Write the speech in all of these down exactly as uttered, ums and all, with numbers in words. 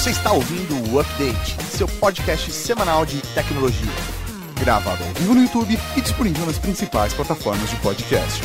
Você está ouvindo o Update, seu podcast semanal de tecnologia. Gravado ao vivo no YouTube e disponível nas principais plataformas de podcast.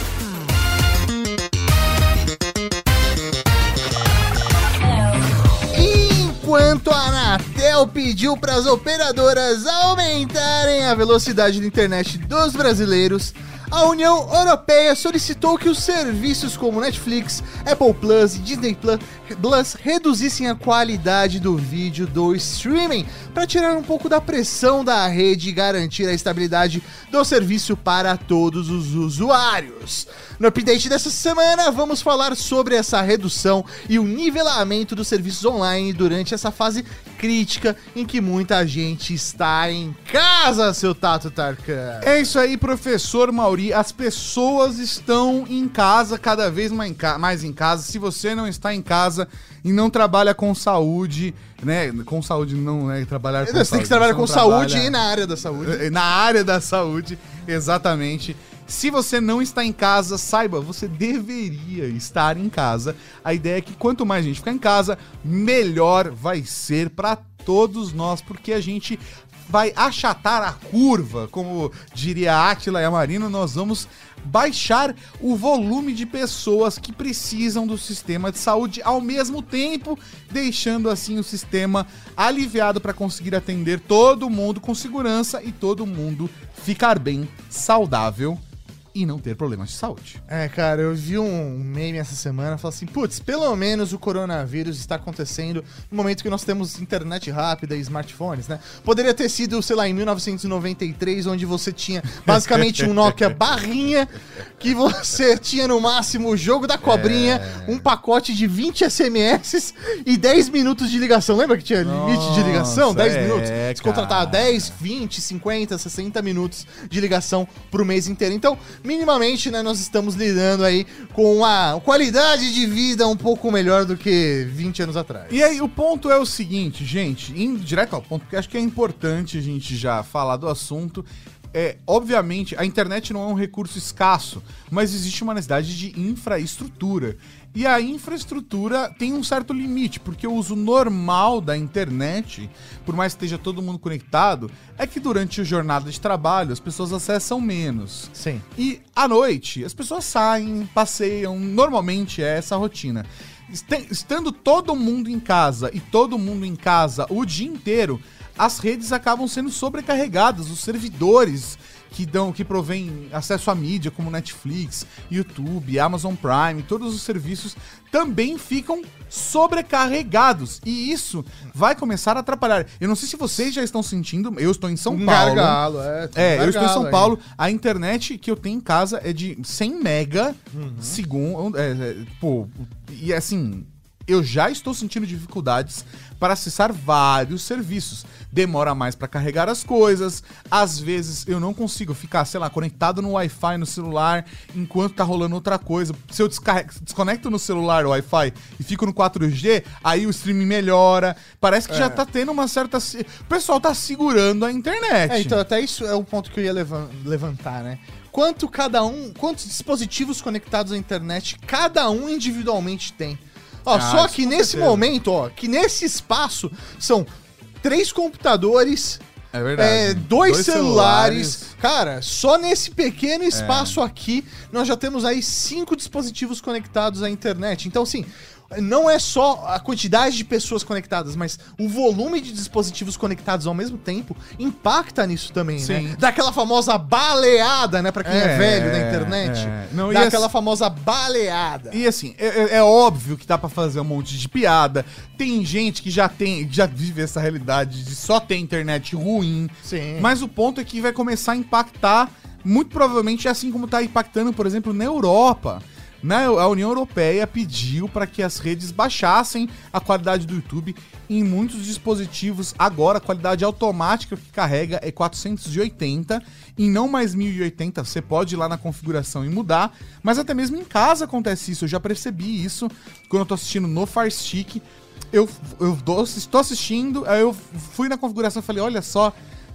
Enquanto a Anatel pediu para as operadoras aumentarem a velocidade da internet dos brasileiros, a União Europeia solicitou que os serviços como Netflix, Apple Plus e Disney Plus reduzissem a qualidade do vídeo do streaming para tirar um pouco da pressão da rede e garantir a estabilidade do serviço para todos os usuários. No update dessa semana, vamos falar sobre essa redução e o nivelamento dos serviços online durante essa fase crítica em que muita gente está em casa, seu Tato Tarkan. É isso aí, professor Mauri. As pessoas estão em casa, cada vez mais em casa. Se você não está em casa e não trabalha com saúde, né? Com saúde não é trabalhar com você saúde. Tem que trabalhar com trabalha... saúde e na área da saúde. Na área da saúde, exatamente. Se você não está em casa, saiba, você deveria estar em casa. A ideia é que quanto mais gente ficar em casa, melhor vai ser para todos nós, porque a gente vai achatar a curva, como diria Átila Yamarino. Nós vamos baixar o volume de pessoas que precisam do sistema de saúde ao mesmo tempo, deixando assim o sistema aliviado para conseguir atender todo mundo com segurança e todo mundo ficar bem, saudável e não ter problemas de saúde. É, cara, eu vi um meme essa semana, falou assim, putz, pelo menos o coronavírus está acontecendo no momento que nós temos internet rápida e smartphones, né? Poderia ter sido, sei lá, em mil novecentos e noventa e três, onde você tinha basicamente um Nokia barrinha, que você tinha no máximo o jogo da cobrinha, é... um pacote de vinte S M S e dez minutos de ligação. Lembra que tinha limite Nossa, de ligação? dez é, minutos? Você contratava dez, vinte, cinquenta, sessenta minutos de ligação pro mês inteiro. Então, minimamente, né, nós estamos lidando aí com uma qualidade de vida um pouco melhor do que vinte anos atrás. E aí, o ponto é o seguinte, gente, indo direto ao ponto, porque acho que é importante a gente já falar do assunto. É, obviamente, a internet não é um recurso escasso, mas existe uma necessidade de infraestrutura. E a infraestrutura tem um certo limite, porque o uso normal da internet, por mais que esteja todo mundo conectado, é que durante a jornada de trabalho as pessoas acessam menos. Sim. E à noite as pessoas saem, passeiam, normalmente é essa a rotina. Estando todo mundo em casa e todo mundo em casa o dia inteiro, as redes acabam sendo sobrecarregadas, os servidores que dão, que provém acesso à mídia, como Netflix, YouTube, Amazon Prime, todos os serviços também ficam sobrecarregados. E isso vai começar a atrapalhar. Eu não sei se vocês já estão sentindo, eu estou em São um Paulo. Gargalo, é, é, eu estou em São Paulo. Aí. A internet que eu tenho em casa é de cem mega, uhum. segundo, é, é, pô, e assim, eu já estou sentindo dificuldades para acessar vários serviços. Demora mais para carregar as coisas. Às vezes eu não consigo ficar, sei lá, conectado no Wi-Fi no celular enquanto tá rolando outra coisa. Se eu descarrego, desconecto no celular o Wi-Fi e fico no quatro G, aí o streaming melhora. Parece que é. já tá tendo uma certa... O pessoal tá segurando a internet. É, então até isso é um ponto que eu ia levantar, né? Quanto cada um, quantos dispositivos conectados à internet cada um individualmente tem? Ó, ah, só que nesse certeza. momento, ó, que nesse espaço são três computadores, é verdade. É, dois, dois celulares. celulares. Cara, só nesse pequeno espaço é. aqui, nós já temos aí cinco dispositivos conectados à internet. Então, assim, não é só a quantidade de pessoas conectadas, mas o volume de dispositivos conectados ao mesmo tempo impacta nisso também, Sim. né? Daquela famosa baleada, né? Pra quem é, é velho da internet. É. Não, Daquela assim, famosa baleada. E assim, é, é óbvio que dá pra fazer um monte de piada. Tem gente que já tem, já vive essa realidade de só ter internet ruim. Sim. Mas o ponto é que vai começar a impactar, muito provavelmente assim como tá impactando, por exemplo, na Europa. Na, a União Europeia pediu para que as redes baixassem a qualidade do YouTube. Em muitos dispositivos, agora a qualidade automática que carrega é quatrocentos e oitenta e não mais mil e oitenta. Você pode ir lá na configuração e mudar, mas até mesmo em casa acontece isso. Eu já percebi isso quando eu tô assistindo no Fire Stick. Eu, eu estou assistindo, aí eu fui na configuração e falei, olha só,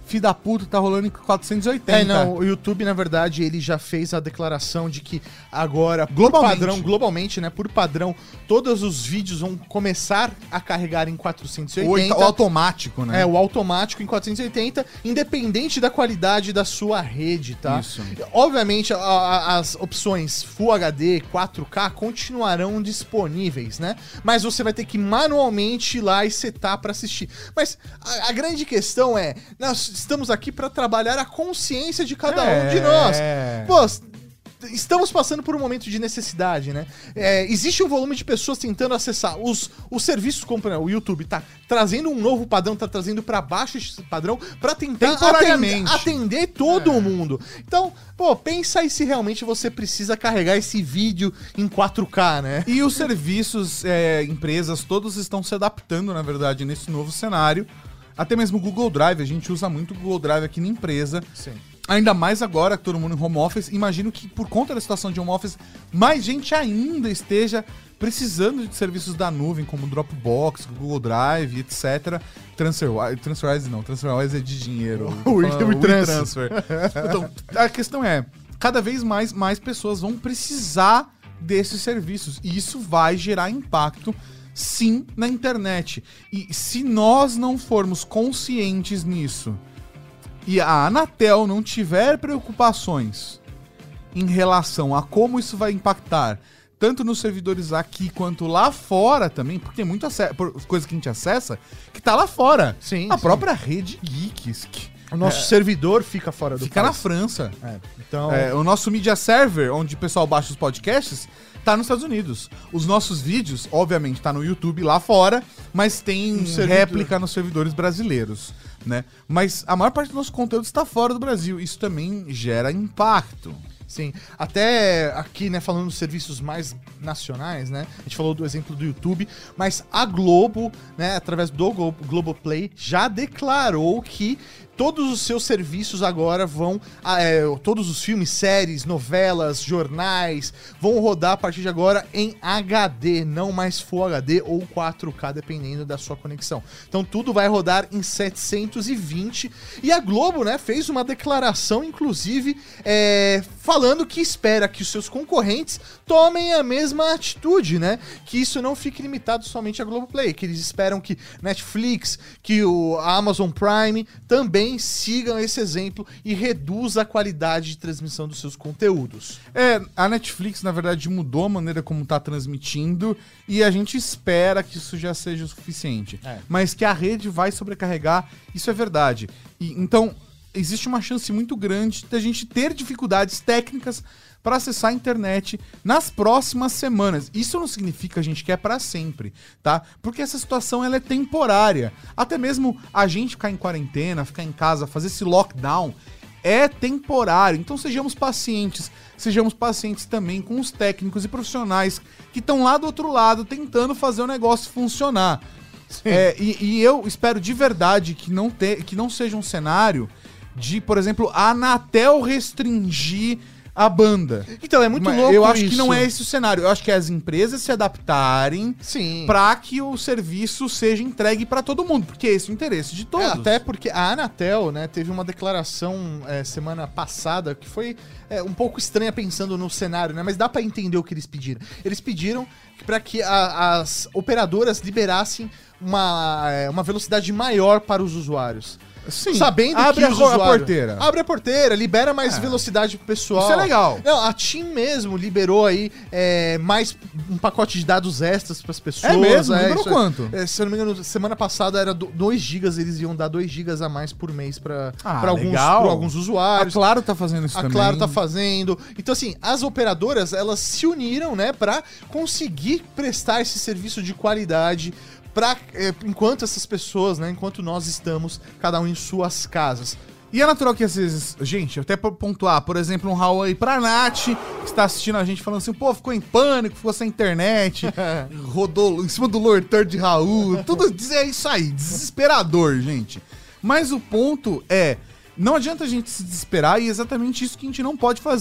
filho da puta, tá rolando em quatrocentos e oitenta. É, não, o YouTube, na verdade, ele já fez a declaração de que agora, por Globalmente. padrão, globalmente, né, por padrão, todos os vídeos vão começar a carregar em quatrocentos e oitenta. O automático, né? É, o automático em quatrocentos e oitenta, independente da qualidade da sua rede, tá? Isso. Obviamente, a- a- as opções Full H D, quatro K continuarão disponíveis, né? Mas você vai ter que manualmente ir lá e setar pra assistir. Mas a, a grande questão é, nós estamos aqui pra trabalhar a consciência de cada um de nós. Pô, estamos passando por um momento de necessidade, né? É, existe um volume de pessoas tentando acessar os, os serviços, como por exemplo, o YouTube tá trazendo um novo padrão, tá trazendo pra baixo esse padrão pra tentar Temporariamente. atender, atender todo mundo. Então, pô, pensa aí se realmente você precisa carregar esse vídeo em quatro K, né? E os serviços, é, empresas, todos estão se adaptando, na verdade, nesse novo cenário. Até mesmo o Google Drive, a gente usa muito o Google Drive aqui na empresa. Sim. Ainda mais agora que todo mundo em home office. Imagino que por conta da situação de home office, mais gente ainda esteja precisando de serviços da nuvem, como Dropbox, Google Drive, etcétera. TransferWise, TransferWise não, TransferWise é de dinheiro. O WeTransfer. Então, a questão é, cada vez mais, mais pessoas vão precisar desses serviços. E isso vai gerar impacto, sim, na internet. E se nós não formos conscientes nisso, e a Anatel não tiver preocupações em relação a como isso vai impactar, tanto nos servidores aqui quanto lá fora também, porque tem muita coisa que a gente acessa que tá lá fora. Sim, a sim. própria rede Geeks. Que O nosso servidor fica fora do fica na país. França. É, então, É, o nosso media server, onde o pessoal baixa os podcasts, tá nos Estados Unidos. Os nossos vídeos, obviamente, tá no YouTube lá fora, mas tem Um servidor. réplica nos servidores brasileiros, né? Mas a maior parte do nosso conteúdo está fora do Brasil. Isso também gera impacto. sim. Até aqui, né, falando dos serviços mais nacionais, né? A gente falou do exemplo do YouTube, mas a Globo, né, através do Glo- Globoplay, já declarou que todos os seus serviços agora vão... ah, é, todos os filmes, séries, novelas, jornais, vão rodar a partir de agora em H D, não mais Full H D ou quatro K, dependendo da sua conexão. Então tudo vai rodar em setecentos e vinte. E a Globo, né, fez uma declaração, inclusive, é, falando que espera que os seus concorrentes tomem a mesma atitude, né? Que isso não fique limitado somente a Globoplay, que eles esperam que Netflix, que o a Amazon Prime também sigam esse exemplo e reduza a qualidade de transmissão dos seus conteúdos. É, a Netflix, na verdade, mudou a maneira como tá transmitindo e a gente espera que isso já seja o suficiente. É. Mas que a rede vai sobrecarregar, isso é verdade. E, então, existe uma chance muito grande da gente ter dificuldades técnicas para acessar a internet nas próximas semanas. Isso não significa, gente, que é para sempre, tá? Porque essa situação ela é temporária. Até mesmo a gente ficar em quarentena, ficar em casa, fazer esse lockdown é temporário. Então sejamos pacientes. Sejamos pacientes também com os técnicos e profissionais que estão lá do outro lado tentando fazer o negócio funcionar. É, e, e eu espero de verdade que não, te, que não seja um cenário de, por exemplo, a Anatel restringir a banda. Então, é muito Mas louco eu acho isso. que não é esse o cenário. Eu acho que as empresas se adaptarem Sim. para que o serviço seja entregue para todo mundo, porque esse é o interesse de todos. É, até porque a Anatel, né, teve uma declaração é, semana passada que foi é, um pouco estranha pensando no cenário, né? Mas dá pra entender o que eles pediram. Eles pediram para que a- as operadoras liberassem uma, é, uma velocidade maior para os usuários. Sim, Sabendo abre que a, os co- a usuários- porteira. Abre a porteira, libera mais É. velocidade pro pessoal. Isso é legal. Não, a TIM mesmo liberou aí é, mais um pacote de dados extras pras pessoas. É mesmo? é, Liberou isso é- quanto? é, se eu não me engano, semana passada era dois gigas, eles iam dar dois gigas a mais por mês pra, Ah, pra alguns, legal. pra alguns A usuários. Claro tá fazendo isso A também. Claro tá fazendo. Então, assim, as operadoras, elas se uniram, né, pra conseguir prestar esse serviço de qualidade pra, é, enquanto essas pessoas, né, enquanto nós estamos, cada um em suas casas. E é natural que às vezes, gente, até pra pontuar, por exemplo, um Huawei pra Nath, que está assistindo a gente falando assim, pô, ficou em pânico, ficou sem internet, rodou em cima do Lortor de Raul, tudo é isso aí, desesperador, gente. Mas o ponto é, não adianta a gente se desesperar e é exatamente isso que a gente não pode fazer.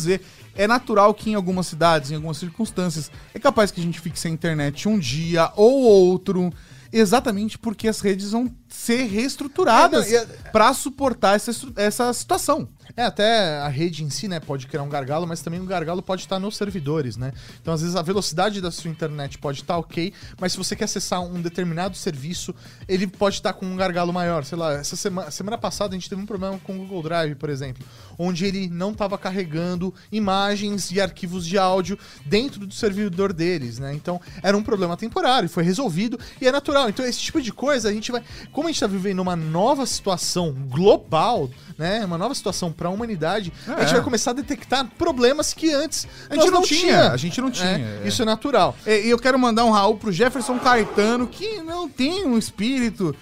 é natural que em algumas cidades, em algumas circunstâncias, é capaz que a gente fique sem internet um dia ou outro, exatamente porque as redes vão ser reestruturadas é, para suportar essa, essa situação. É, até a rede em si, né, pode criar um gargalo, mas também um gargalo pode estar nos servidores, né? Então, às vezes, a velocidade da sua internet pode estar ok, mas se você quer acessar um determinado serviço, ele pode estar com um gargalo maior. Sei lá, essa semana, semana passada a gente teve um problema com o Google Drive, por exemplo, onde ele não estava carregando imagens e arquivos de áudio dentro do servidor deles, né? Então, era um problema temporário, foi resolvido e é natural. Então, esse tipo de coisa, a gente vai... Como a gente está vivendo uma nova situação global, né? Uma nova situação para a humanidade, é. a gente vai começar a detectar problemas que antes a gente não, não tinha. tinha. A gente não tinha. É, é. Isso é natural. E eu quero mandar um Raul pro Jefferson Caetano, que não tem um espírito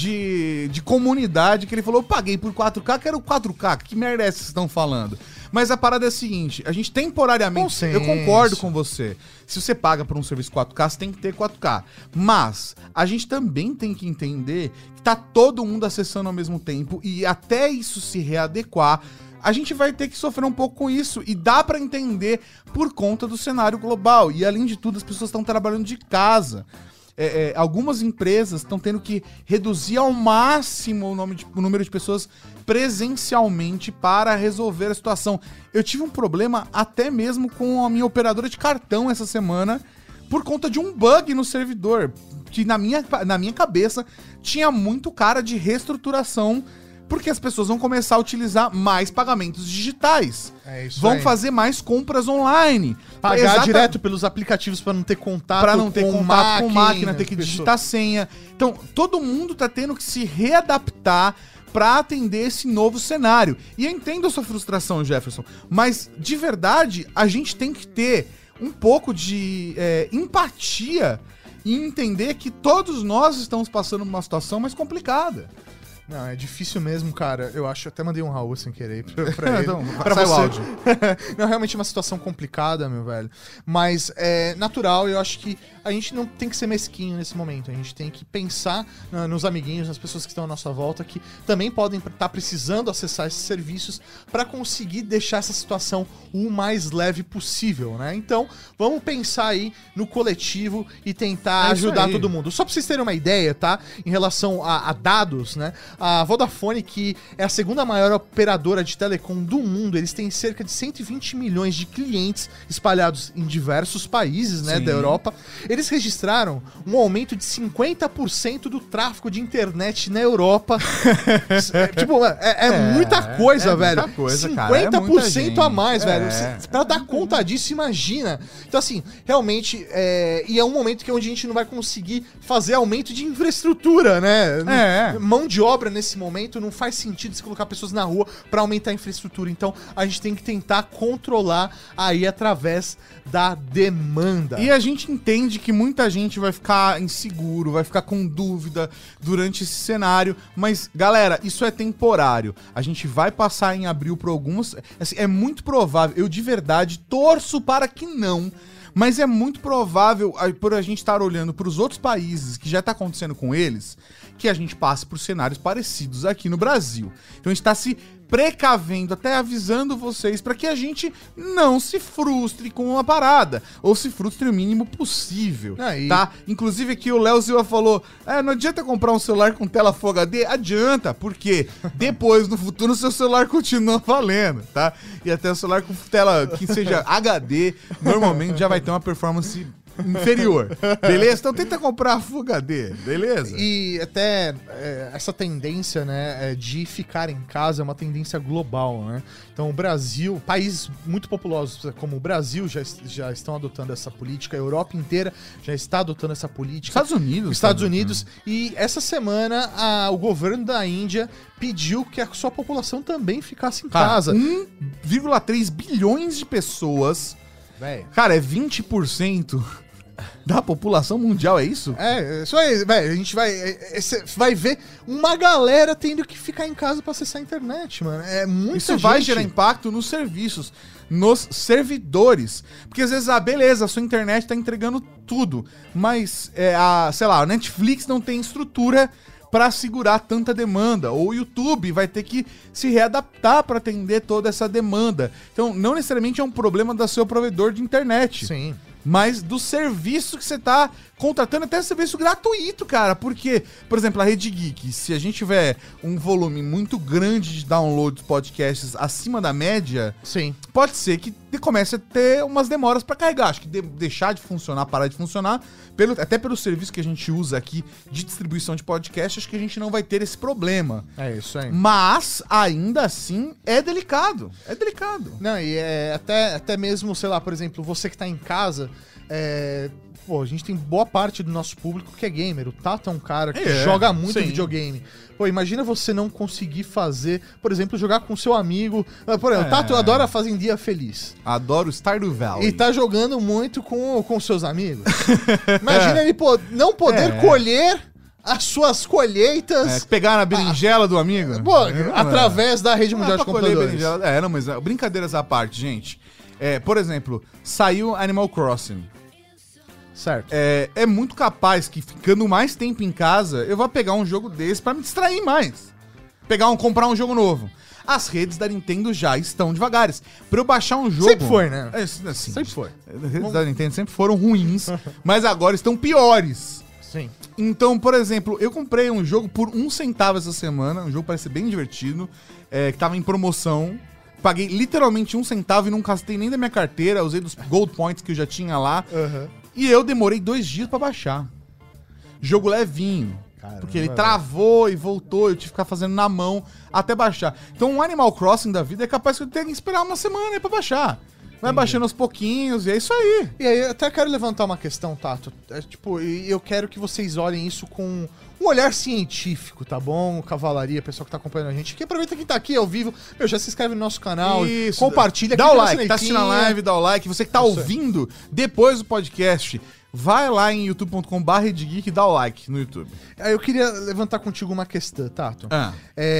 de, de comunidade, que ele falou, eu paguei por quatro K, quero quatro K. Que merda é essa que vocês estão falando? Mas a parada é a seguinte, a gente temporariamente... Consenso. Eu concordo com você. Se você paga por um serviço quatro K, você tem que ter quatro K. Mas a gente também tem que entender que tá todo mundo acessando ao mesmo tempo e até isso se readequar, a gente vai ter que sofrer um pouco com isso. E dá pra entender por conta do cenário global. E além de tudo, as pessoas estão trabalhando de casa. É, é, algumas empresas estão tendo que reduzir ao máximo o, nome de, o número de pessoas presencialmente para resolver a situação. Eu tive um problema até mesmo com a minha operadora de cartão essa semana por conta de um bug no servidor, que na minha, na minha cabeça tinha muito cara de reestruturação, porque as pessoas vão começar a utilizar mais pagamentos digitais. É isso vão aí. fazer mais compras online. Pagar Exata... direto pelos aplicativos para não ter contato para não ter com contato máquina, com máquina, ter que pessoa. digitar senha. Então, todo mundo tá tendo que se readaptar para atender esse novo cenário. E eu entendo a sua frustração, Jefferson, mas de verdade, a gente tem que ter um pouco de é, empatia e entender que todos nós estamos passando por uma situação mais complicada. Não, é difícil mesmo, cara. Eu acho, até mandei um Raul sem querer pra, pra ele. Então, pra sai você. o áudio. Não, realmente é uma situação complicada, meu velho. Mas é natural, eu acho que a gente não tem que ser mesquinho nesse momento. A gente tem que pensar uh, nos amiguinhos, nas pessoas que estão à nossa volta, que também podem estar tá precisando acessar esses serviços para conseguir deixar essa situação o mais leve possível, né? Então, vamos pensar aí no coletivo e tentar é ajudar todo mundo. Só pra vocês terem uma ideia, tá? Em relação a, a dados, né? A Vodafone, que é a segunda maior operadora de telecom do mundo, eles têm cerca de cento e vinte milhões de clientes espalhados em diversos países, né, da Europa. Eles registraram um aumento de cinquenta por cento do tráfego de internet na Europa. é, tipo, é, é, é muita coisa, é velho. Muita coisa, cinquenta por cento cara. É a mais, velho. É. Pra dar conta disso, imagina. Então, assim, realmente, é, e é um momento que é onde a gente não vai conseguir fazer aumento de infraestrutura, né? É. Mão de obra nesse momento não faz sentido se colocar pessoas na rua pra aumentar a infraestrutura. Então, a gente tem que tentar controlar aí através da demanda. E a gente entende que muita gente vai ficar inseguro, vai ficar com dúvida durante esse cenário, mas, galera, isso é temporário. A gente vai passar em abril por alguns... Assim, é muito provável, eu de verdade torço para que não, mas é muito provável, por a gente estar olhando para os outros países que já está acontecendo com eles, que a gente passe por cenários parecidos aqui no Brasil. Então a gente está se precavendo, até avisando vocês para que a gente não se frustre com uma parada, ou se frustre o mínimo possível, Aí. tá? Inclusive aqui o Léo Silva falou, é, não adianta comprar um celular com tela Full H D? Adianta, porque depois, no futuro, o seu celular continua valendo, tá? E até o celular com tela que seja H D, normalmente já vai ter uma performance inferior, beleza? Então tenta comprar Full H D, beleza? E até é, essa tendência, né, de ficar em casa é uma tendência global, né? Então o Brasil, países muito populosos como o Brasil já, já estão adotando essa política, a Europa inteira já está adotando essa política. Estados Unidos. Estados Unidos. E essa semana a, o governo da Índia pediu que a sua população também ficasse em Cara, casa. um vírgula três bilhões de pessoas. Véio. Cara, é vinte por cento da população mundial, é isso? É, isso aí, velho, a gente vai, é, é, vai ver uma galera tendo que ficar em casa pra acessar a internet, mano. É muita Isso gente. vai gerar impacto nos serviços, nos servidores. Porque às vezes, ah, beleza, a sua internet tá entregando tudo, mas, é, a, sei lá, a Netflix não tem estrutura para segurar tanta demanda. Ou o YouTube vai ter que se readaptar para atender toda essa demanda. Então, não necessariamente é um problema do seu provedor de internet. Sim. Mas do serviço que você tá contratando, até serviço gratuito, cara. Porque, por exemplo, a Rede Geek, se a gente tiver um volume muito grande de download de podcasts acima da média, Sim. pode ser que comece a ter umas demoras pra carregar. Acho que de- deixar de funcionar, parar de funcionar, pelo, até pelo serviço que a gente usa aqui de distribuição de podcast, acho que a gente não vai ter esse problema. É isso aí. Mas, ainda assim, é delicado. É delicado. Não, e é até, até mesmo, sei lá, por exemplo, você que tá em casa, é, pô, a gente tem boa parte do nosso público que é gamer. O Tato é um cara que É, joga muito sim. videogame. Pô, imagina você não conseguir fazer, por exemplo, jogar com seu amigo. Ah, Por exemplo, É. o Tato adora fazer em dia feliz. Adoro Stardew Valley. E tá jogando muito com, com seus amigos. Imagina ele pô, não poder É. colher as suas É, colheitas pegar na berinjela do amigo? pô, É, não, através da rede Não mundial é de pra colher computadores. berinjela. É, não, mas é, brincadeiras à parte, gente. É, por exemplo, saiu Animal Crossing. Certo. É, é muito capaz que ficando mais tempo em casa, eu vou pegar um jogo desse pra me distrair mais. Pegar um, comprar um jogo novo. As redes da Nintendo já estão devagares. Pra eu baixar um jogo... Sempre foi, né? É, assim, Sempre foi. As redes da Nintendo sempre foram ruins, mas agora estão piores. Sim. Então, por exemplo, eu comprei um jogo por um centavo essa semana. Um jogo parece bem divertido, é, que tava em promoção. Paguei literalmente um centavo e não gastei nem da minha carteira. Usei dos Gold Points que eu já tinha lá. Aham. E eu demorei dois dias pra baixar. Jogo levinho. Caramba, porque ele velho. travou e voltou, eu tive que ficar fazendo na mão até baixar. Então um Animal Crossing da vida é capaz que eu tenha que esperar uma semana aí pra baixar. Vai baixando aos pouquinhos e é isso aí. E aí, eu até quero levantar uma questão, Tato. É, tipo, e eu quero que vocês olhem isso com um olhar científico, tá bom? Cavalaria, pessoal que tá acompanhando a gente. Que aproveita quem tá aqui ao vivo. Meu, já se inscreve no nosso canal, Isso. compartilha. Dá o clica na like, tá assistindo a sinetinha. live, dá o like. Você que tá Isso aí. ouvindo depois do podcast, vai lá em youtube ponto com barra redgeek e dá o like no YouTube. Aí eu queria levantar contigo uma questão, Tato. Ah.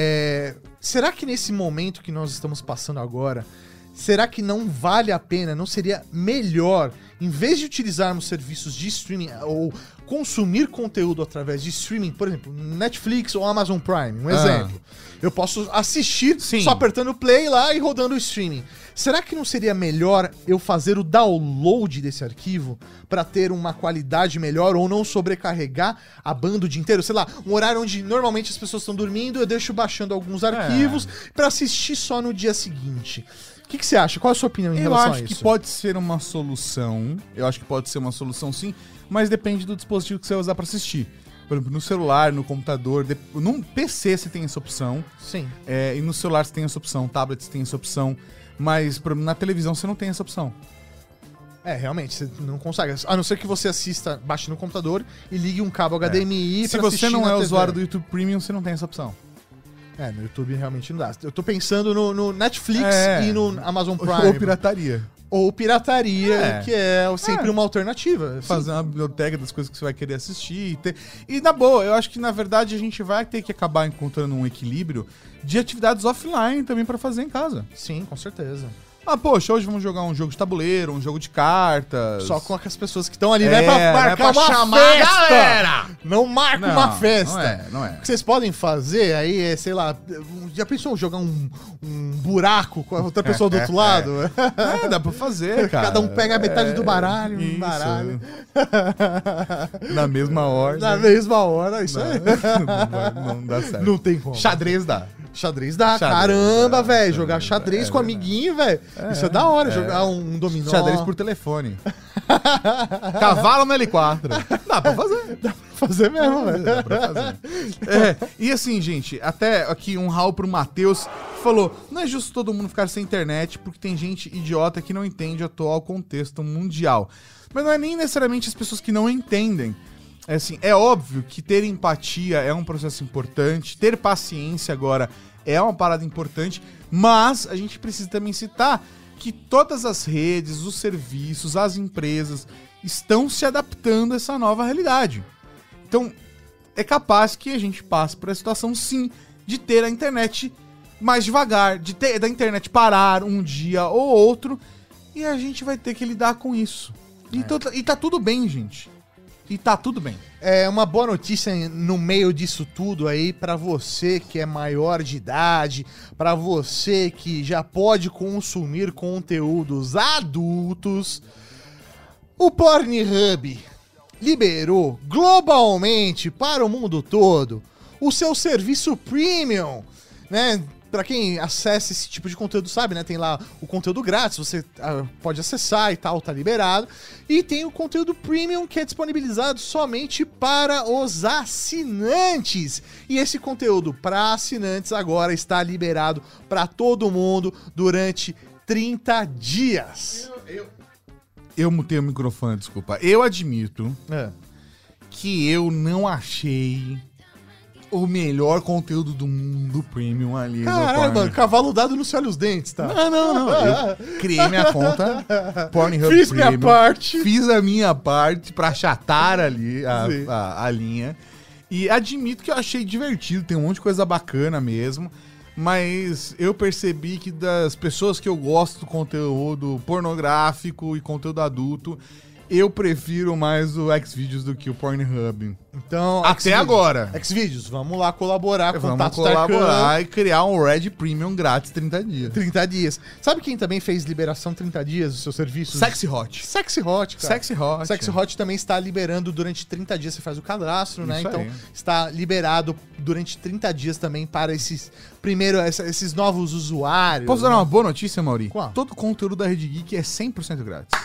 É, será que nesse momento que nós estamos passando agora, será que não vale a pena, não seria melhor, em vez de utilizarmos serviços de streaming ou consumir conteúdo através de streaming, por exemplo, Netflix ou Amazon Prime, um Ah. exemplo. Eu posso assistir Sim. só apertando play lá e rodando o streaming. Será que não seria melhor eu fazer o download desse arquivo para ter uma qualidade melhor ou não sobrecarregar a banda o dia inteiro? Sei lá, um horário onde normalmente as pessoas estão dormindo, eu deixo baixando alguns arquivos para assistir só no dia seguinte. O que, que você acha? Qual é a sua opinião em Eu relação a acho isso? que pode ser uma solução. Eu acho que pode ser uma solução sim, mas depende do dispositivo que você vai usar pra assistir. Por exemplo, no celular, no computador, de... num P C você tem essa opção. Sim. É, e no celular você tem essa opção, tablets tem essa opção. Mas por exemplo, na televisão você não tem essa opção. É, realmente, você não consegue. A não ser que você assista, baixe no computador e ligue um cabo H D M I Se pra você assistir não na é T V. usuário do YouTube Premium, você não tem essa opção. É, no YouTube realmente não dá. Eu tô pensando no, no Netflix É. e no Amazon Prime. Ou pirataria. Ou pirataria, É. que é sempre É. uma alternativa. Fazer uma biblioteca das coisas que você vai querer assistir. E, ter... e na boa, eu acho que na verdade a gente vai ter que acabar encontrando um equilíbrio de atividades offline também pra fazer em casa. Sim, com certeza. Ah, poxa, hoje vamos jogar um jogo de tabuleiro, um jogo de cartas. Só com as pessoas que estão ali, É, não é pra não é marcar pra uma chamar a festa! galera! Não marca Não, uma festa! não é, não é. O que vocês podem fazer aí é, sei lá, já pensou jogar um, um buraco com a outra pessoa do outro lado? É, dá pra fazer, cara. Cada um pega a metade do baralho, isso. um baralho. Na mesma ordem. Na mesma hora, isso Não, aí. não, vai- não dá certo. Não tem como. Xadrez dá. Xadrez dá, Xadrez caramba, dá, velho. xadrez Jogar dá, xadrez é com verdade. amiguinho, velho. Isso é da hora, jogar um dominó. Xadrez por telefone. Cavalo no L quatro. Dá pra fazer. Dá pra fazer mesmo, velho. Dá pra fazer. É, e assim, gente, até aqui um rau pro Matheus, que falou, não é justo todo mundo ficar sem internet, porque tem gente idiota que não entende o atual contexto mundial. Mas não é nem necessariamente as pessoas que não entendem. É assim, é óbvio que ter empatia é um processo importante, ter paciência agora é uma parada importante, mas a gente precisa também citar que todas as redes, os serviços, as empresas estão se adaptando a essa nova realidade. Então, é capaz que a gente passe por a situação, sim, de ter a internet mais devagar, de ter da internet parar um dia ou outro, e a gente vai ter que lidar com isso. E, É. to- e tá tudo bem, gente. E tá tudo bem. É uma boa notícia no meio disso tudo aí pra você que é maior de idade, pra você que já pode consumir conteúdos adultos. O Pornhub liberou globalmente para o mundo todo o seu serviço premium, né? Pra quem acessa esse tipo de conteúdo sabe, né? Tem lá o conteúdo grátis, você uh, pode acessar e tal, tá liberado. E tem o conteúdo premium que é disponibilizado somente para os assinantes. E esse conteúdo para assinantes agora está liberado para todo mundo durante trinta dias. Eu, eu, eu mutei o microfone, desculpa. Eu admito É. que eu não achei o melhor conteúdo do mundo premium ali. Caralho, mano, cavalo dado não se olha os dentes, tá? Não, não, não. Eu criei minha conta Pornhub Fiz Premium, minha parte. Fiz a minha parte pra achatar ali a, Sim. a, a linha. E admito que eu achei divertido, tem um monte de coisa bacana mesmo. Mas eu percebi que das pessoas que eu gosto do conteúdo pornográfico e conteúdo adulto, eu prefiro mais o Xvideos do que o Pornhub. Então, Até Xvideos. agora. Xvideos, vamos lá colaborar. Vamos Contato colaborar e criar um Red Premium grátis trinta dias. trinta dias. Sabe quem também fez liberação trinta dias do seu serviço? Sexy Hot. Sexy Hot, cara. Sexy Hot. Sexy Hot também está liberando durante trinta dias. Você faz o cadastro, né? Isso Então aí. está liberado durante trinta dias também para esses primeiro essa- esses novos usuários. Posso dar né? uma boa notícia, Mauri? Qual? Todo o conteúdo da Rede Geek é cem por cento grátis.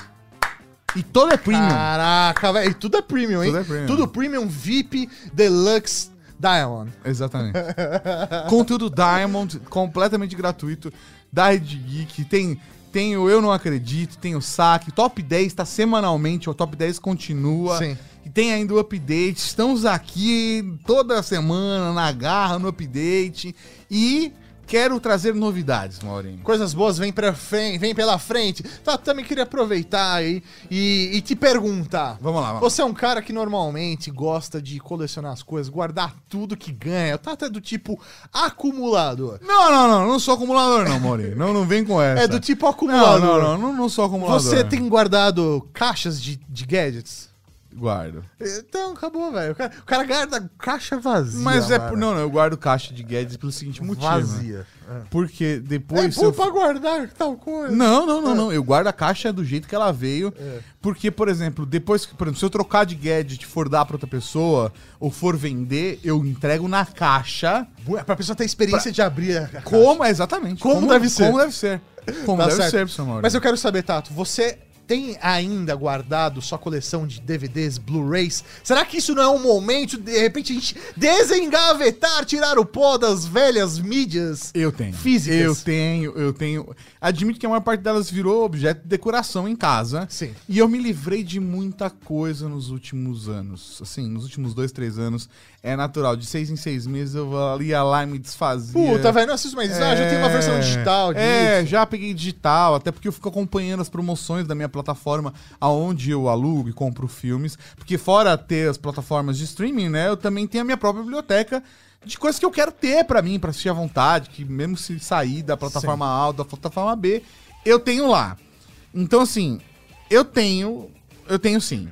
E todo é premium. Caraca, velho. Tudo é premium, hein? Tudo é premium. Tudo premium V I P Deluxe Diamond. Exatamente. Conteúdo Diamond, completamente gratuito, da Rede Geek. Tem, tem o Eu Não Acredito, tem o Saque. Top dez tá semanalmente, o Top dez continua. Sim. E tem ainda o update. Estamos aqui toda semana, na garra, no update. E quero trazer novidades, Maurinho. Coisas boas vêm pra frente, vem pela frente. Tá, também queria aproveitar aí e, e te perguntar. Vamos lá, vamos. Você é um cara que normalmente gosta de colecionar as coisas, guardar tudo que ganha. Tá até do tipo acumulador. Não, não, não. Não sou acumulador, não, Maurinho. Não, não vem com essa. É do tipo Não, acumulador. não, não. Não, não sou acumulador. Você tem guardado caixas de, de gadgets? Guardo. Então, acabou, velho. O cara, o cara guarda caixa vazia. Mas é mano. por, não, não, eu guardo caixa de gadgets pelo seguinte motivo. Vazia. Porque É depois. se bom eu... pra guardar tal coisa. Não, não, não, não. Eu guardo a caixa do jeito que ela veio. É. Porque, por exemplo, depois que, por exemplo, se eu trocar de gadget e for dar pra outra pessoa, ou for vender, eu entrego na caixa. É pra pessoa ter experiência de abrir a caixa. Como, exatamente. Como deve ser. Como deve ser. Como Tá deve certo. ser, professor Mauro. Mas eu quero saber, Tato, você tem ainda guardado sua coleção de D V Ds, Blu-rays? Será que isso não é um momento, de repente, a gente desengavetar, tirar o pó das velhas mídias? Eu tenho. Físicas. Eu tenho, eu tenho. Admito que a maior parte delas virou objeto de decoração em casa. Sim. E eu me livrei de muita coisa nos últimos anos. Assim, nos últimos dois, três anos. É natural. De seis em seis meses eu ia lá e me desfazia. Puta, velho, não assisto mais isso. Ah, já tem uma versão digital disso. É, já peguei digital, até porque eu fico acompanhando as promoções da minha plataforma aonde eu alugo e compro filmes. Porque fora ter as plataformas de streaming, né, eu também tenho a minha própria biblioteca de coisas que eu quero ter pra mim, pra assistir à vontade, que mesmo se sair da plataforma A ou da plataforma B, eu tenho lá. Então, assim, eu tenho, eu tenho sim.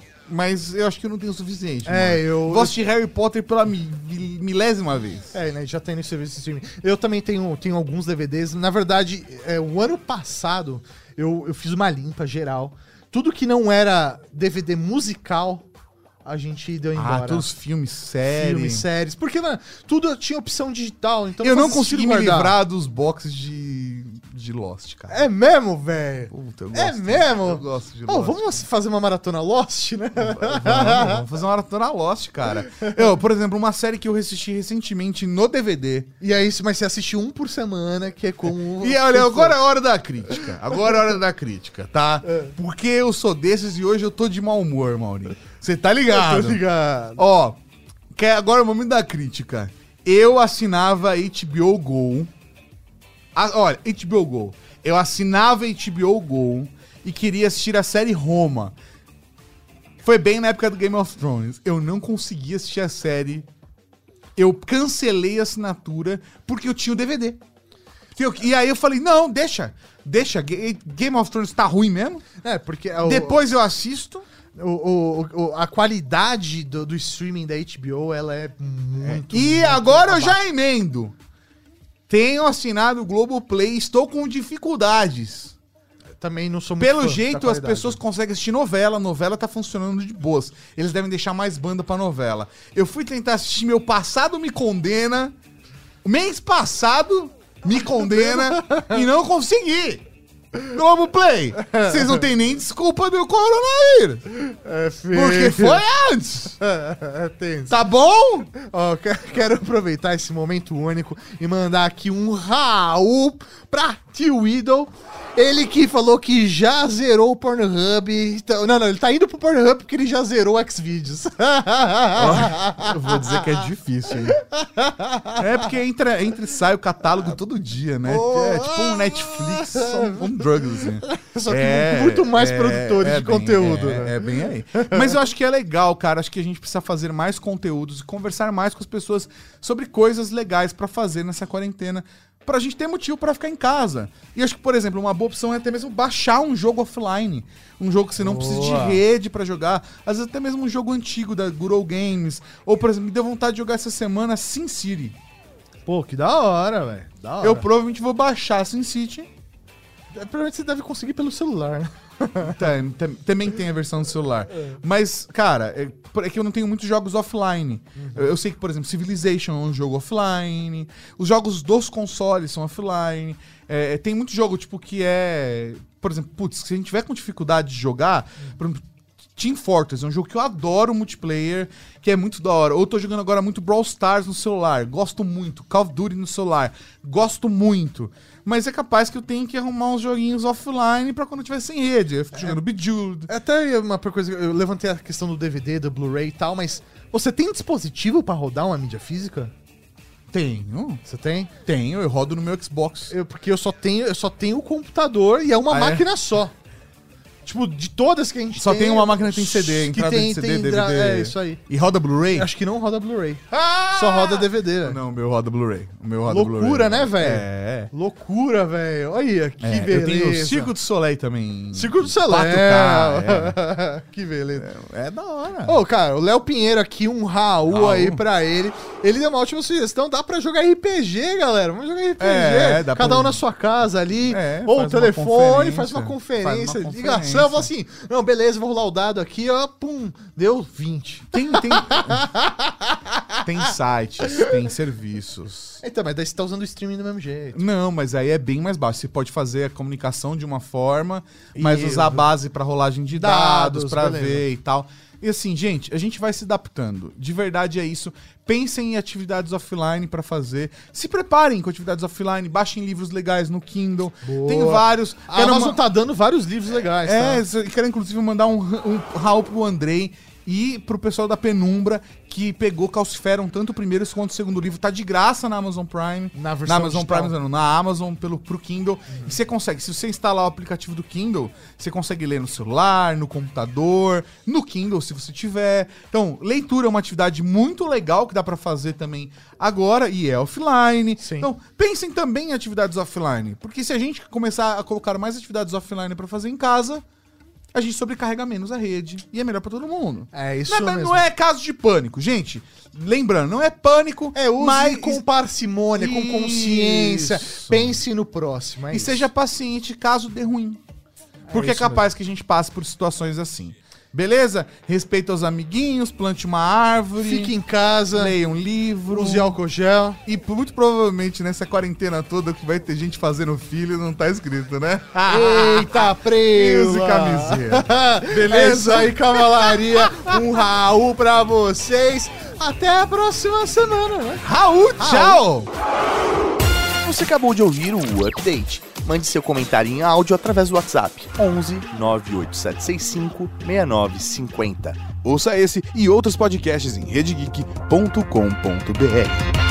Mas eu acho que eu não tenho o suficiente. É, mano. eu- Vou assistir Harry Potter pela mi- mi- milésima vez. É, né? Já tem no serviço de streaming. Eu também tenho, tenho alguns D V Ds. Na verdade, é, o ano passado eu, eu fiz uma limpa geral. Tudo que não era D V D musical, a gente deu embora. Ah, todos os filmes, séries. Filmes, séries. Porque mano, tudo tinha opção digital. Então Eu não fazia consegui sentido me guardar. livrar dos boxes de, de Lost, cara. É mesmo, velho? Puta, eu É gosto. mesmo? Eu gosto de Oh, Lost. vamos fazer uma maratona Lost, né? Vamos, vamos fazer uma maratona Lost, cara. Eu, por exemplo, uma série que eu assisti recentemente no D V D. E aí, mas você assiste um por semana, que é como... E olha, agora é a hora da crítica. Agora é a hora da crítica, tá? É. Porque eu sou desses e hoje eu tô de mau humor, Maurinho. Você tá ligado? Tô ligado. Ó, que agora é o momento da crítica. Eu assinava H B O Go. Ah, olha, H B O Go. Eu assinava H B O Go e queria assistir a série Roma. Foi bem na época do Game of Thrones. Eu não conseguia assistir a série. Eu cancelei a assinatura porque eu tinha o D V D. Que eu- E aí eu falei, não, deixa. Deixa. Ga- Game of Thrones tá ruim mesmo. É, porque... é o- Depois eu assisto. O, o, o, a qualidade do, do streaming da H B O, ela é muito... E muito agora eu abaixo. já emendo. Tenho assinado o Globoplay, estou com dificuldades. Também não sou muito Pelo fã jeito, da as qualidade. pessoas conseguem assistir novela. A novela tá funcionando de boas. Eles devem deixar mais banda pra novela. Eu fui tentar assistir Meu Passado Me Condena. O mês passado me condena e não consegui. Globoplay, vocês não tem nem desculpa do coronavírus. É feio. Porque foi antes. É tenso. Tá bom? Ó, que- quero aproveitar esse momento único e mandar aqui um Raul pra Tio Idol. Ele que falou que já zerou o Pornhub. Então, não, não, ele tá indo pro Pornhub porque ele já zerou o Xvideos. Eu vou dizer que é difícil, hein? É porque entra, entra e sai o catálogo todo dia, né? É tipo um Netflix, só um, um drugs, assim. Só que muito mais produtores de bem- conteúdo, É, né? é bem aí. Mas eu acho que é legal, cara. Acho que a gente precisa fazer mais conteúdos e conversar mais com as pessoas sobre coisas legais pra fazer nessa quarentena. Pra gente ter motivo pra ficar em casa. E acho que, por exemplo, uma boa opção é até mesmo baixar um jogo offline. Um jogo que você não precisa de Boa. rede pra jogar. Às vezes até mesmo um jogo antigo da Good Old Games. Ou, por exemplo, me deu vontade de jogar essa semana SimCity. Pô, que da hora, velho. Da hora. Eu provavelmente vou baixar SimCity. É, provavelmente você deve conseguir pelo celular, né? Tem- tem- também tem a versão do celular. Mas, cara, é, é que eu não tenho muitos jogos offline. Eu, eu sei que, por exemplo, Civilization é um jogo offline. Os jogos dos consoles são offline. É, tem muito jogo, tipo, que é... Por exemplo, putz, se a gente tiver com dificuldade de jogar... Por exemplo, Team Fortress é um jogo que eu adoro multiplayer, que é muito da hora. Eu tô jogando agora muito Brawl Stars no celular. Gosto muito. Call of Duty no celular. Gosto muito. Mas é capaz que eu tenho que arrumar uns joguinhos offline pra quando eu tiver sem rede. Eu fico jogando Bejeweled. Até uma coisa, eu levantei a questão do D V D, do Blu-ray e tal, mas você tem dispositivo pra rodar uma mídia física? Tenho. Você tem? Tenho, eu rodo no meu Xbox. Eu, porque eu só tenho, eu só tenho o computador e é uma Ah, é? máquina só. Tipo, de todas que a gente Só tem... tem uma máquina que tem C D, que entrada tem, de C D, tem D V D. dra- É, isso aí. E roda Blu-ray? Acho que não roda Blu-ray. Ah! Só roda D V D, velho. Não, o meu roda Blu-ray. O meu roda Loucura, Blu-ray. né, velho? É. Loucura, velho. Olha, que É, beleza. eu tenho o Circo do Soleil também. Circo do Soleil. quatro K, Que beleza. É, é da hora. Ô, cara, o Léo Pinheiro aqui, um Raul, Raul. aí pra ele. Ele deu uma ótima sugestão, dá pra jogar R P G, galera. Vamos jogar R P G. É, dá Cada pra- um na sua casa ali. É, ou faz o uma telefone, faz conferência. uma conferência. Faz uma Ligação, conferência. fala assim: não, beleza, vou rolar o dado aqui, ó, pum, deu vinte. Tem, tem, tem sites, tem serviços. Então, mas daí você tá usando o streaming do mesmo jeito. Não, mas aí é bem mais baixo. Você pode fazer a comunicação de uma forma, mas E- usar a base para rolagem de dados, Dados, para beleza. ver e tal. E assim, gente, a gente vai se adaptando. De verdade é isso. Pensem em atividades offline para fazer. Se preparem com atividades offline. Baixem livros legais no Kindle. Boa. Tem vários. A Quero Amazon uma- tá dando vários livros legais, É, tá? eu quero inclusive mandar um, um Raul pro Andrei e pro pessoal da Penumbra, que pegou Calciferum, tanto o primeiro quanto o segundo livro. Tá de graça na Amazon Prime. Na versão Amazon digital. Prime, não, na Amazon pelo, pro Kindle. E você consegue, se você instalar o aplicativo do Kindle, você consegue ler no celular, no computador, no Kindle, se você tiver. Então, leitura é uma atividade muito legal que dá pra fazer também agora e é offline. Sim. Então, pensem também em atividades offline. Porque se a gente começar a colocar mais atividades offline pra fazer em casa, a gente sobrecarrega menos a rede e é melhor pra todo mundo. É isso Não é, mesmo. não é caso de pânico, gente. Lembrando, não é pânico, É, use mas com parcimônia, com consciência. Isso. Pense no próximo. É e isso. seja paciente caso dê ruim. Porque é, isso capaz que a gente passe por situações assim. Beleza? Respeita os amiguinhos, plante uma árvore, Fique em casa, leia um livro. use álcool gel. E muito provavelmente nessa quarentena toda que vai ter gente fazendo filho, não tá escrito, né? Eita, preso! Use camiseta. Beleza? É isso aí, cavalaria. Um Raul pra vocês. Até a próxima semana, né? Raul, tchau! Você acabou de ouvir o Update. Mande seu comentário em áudio através do WhatsApp onze nove oito sete seis cinco seis nove cinco zero. Ouça esse e outros podcasts em rede geek ponto com ponto b r.